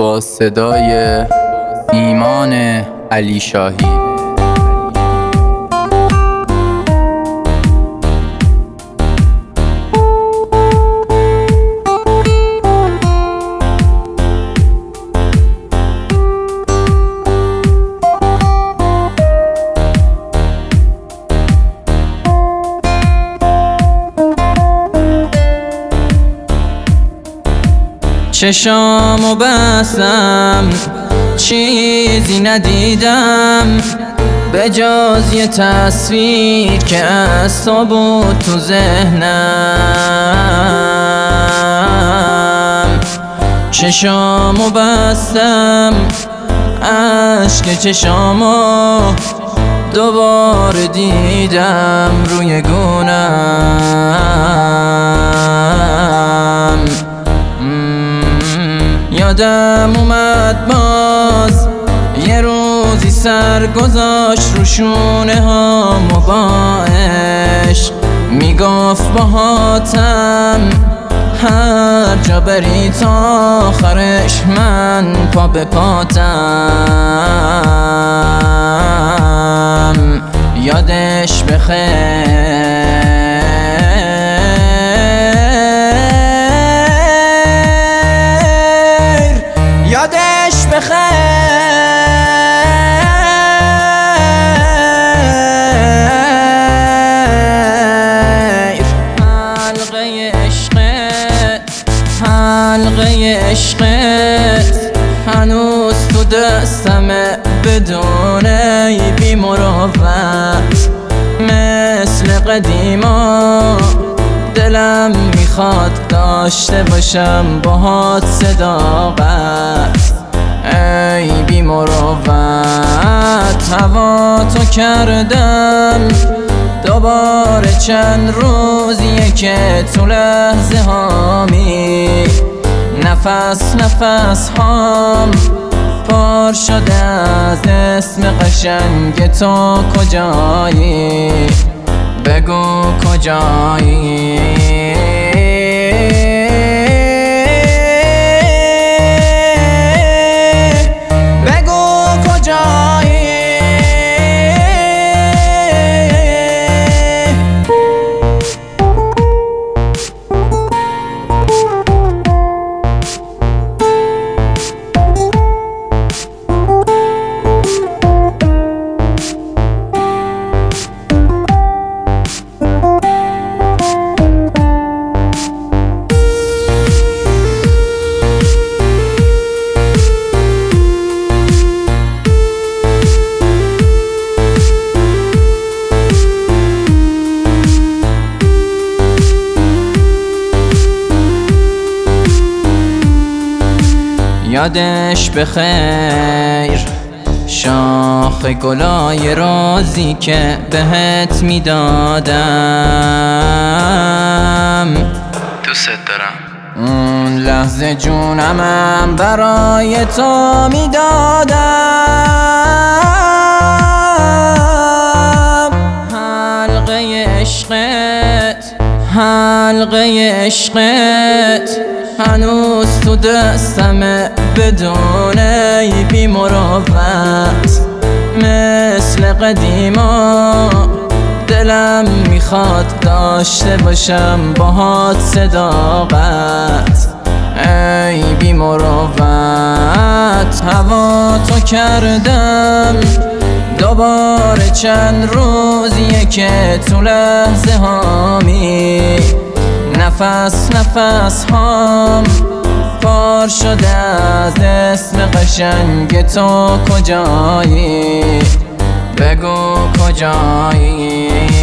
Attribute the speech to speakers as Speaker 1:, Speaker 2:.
Speaker 1: با صدای ایمان علی شاهی.
Speaker 2: چشامو بستم چیزی ندیدم به جز یه تصویر که از تو بود تو ذهنم. چشامو بستم اشک چشامو دوباره دیدم روی گونم. یادم اومد باز یه روزی سر گذاشت رو شونه هامو با عشق، میگفت باهاتم هر جا بری تا آخرش من پا به پاتم. یادش بخیر یادش بخیر. حلقه عشقت هنوز تو دستمه بدون ای بی مروت. مثل قدیما دلم میخواد داشته باشم باهات صداقت. ای بی مروت هوا تو کردم دوباره چند روزیه که تو لحظه هامی نفس هام پر شده از اسم قشنگ تو. کجایی بگو کجایی؟ بگو کجایی؟ یادش بخیر شاخ گلای رازی که بهت میدادم.
Speaker 1: دوست دارم.
Speaker 2: اون لحظه جونمم برای تو میدادم. حلقه عشقت هنوز تو دستمه بدون ای بی مروت. مثل قدیما دلم میخواد داشته باشم باهات صداقت. ای بی مروت هوا تو کردم دوباره چند روزیه که تو لحظه هامی نفس هام پر شده از اسم قشنگ تو. کجایی بگو کجایی؟